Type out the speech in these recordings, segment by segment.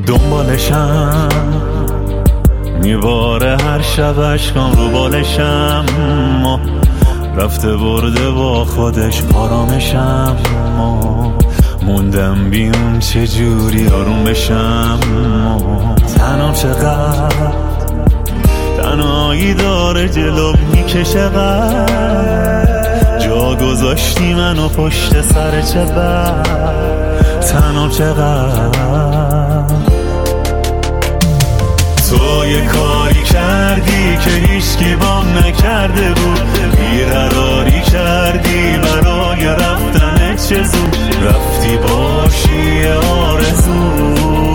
دنبالشم میباره هر شب عشقام رو بالشم، رفته برده با خودش آرامشم، موندم بیون چجوری آروم بشم. تنها چقدر تنهایی داره جلو میکشه، جا گذاشتی منو پشت سر چه بر. تنها چقدر تو یه کاری کردی که هیچکی بام نکرده بود، بیقراری کردی برای رفتن چه زود، رفتی باشی آرزو.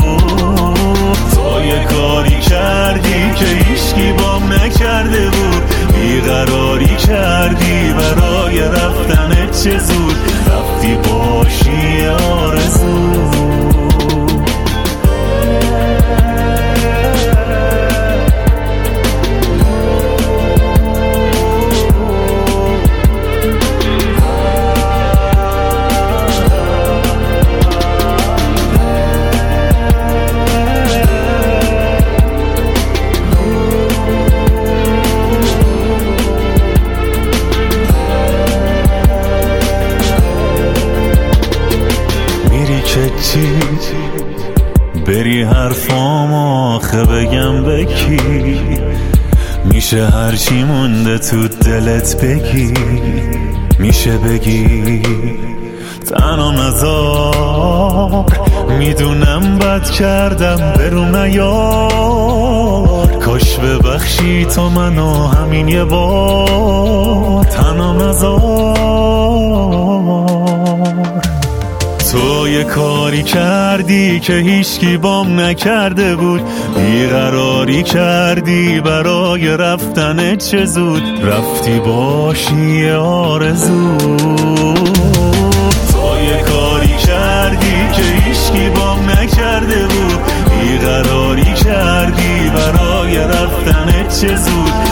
تو یه کاری کردی که هیچکی بام نکرده بود، بیقراری کردی برای رفتن چه زود، رفتی باشی آرزو. بری حرفام آخه بگم بکی، میشه هرچی مونده تو دلت بگی، میشه بگی تنها نذار، میدونم بد کردم برو نیار، کاش ببخشی تو منو همین یه بار، تنها نذار. تو یه کاری کردی که هیچکی بام نکرده بود، بیقراری کردی برای رفتن چه زود، رفتی باشی آرزو. تو یه کاری کردی که هیچکی بام نکرده بود، بیقراری کردی برای رفتن چه زود،